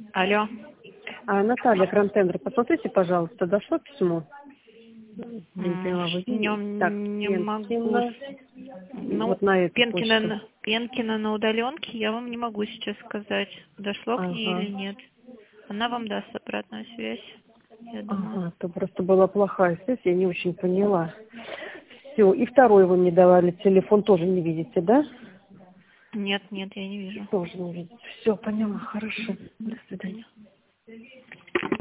Алло. Наталья, Крантендер, посмотрите, пожалуйста, дошло письмо? Не могу. Ну, Вот на эту почту. Пенкина на удаленке, я вам не могу сейчас сказать, дошло к ней или нет. Она вам даст обратную связь, я думаю. То просто была плохая связь, я не очень поняла. Все, и второй вы мне давали телефон, тоже не видите, да? Нет, я не вижу. Тоже не видите. Все, поняла, хорошо. До свидания.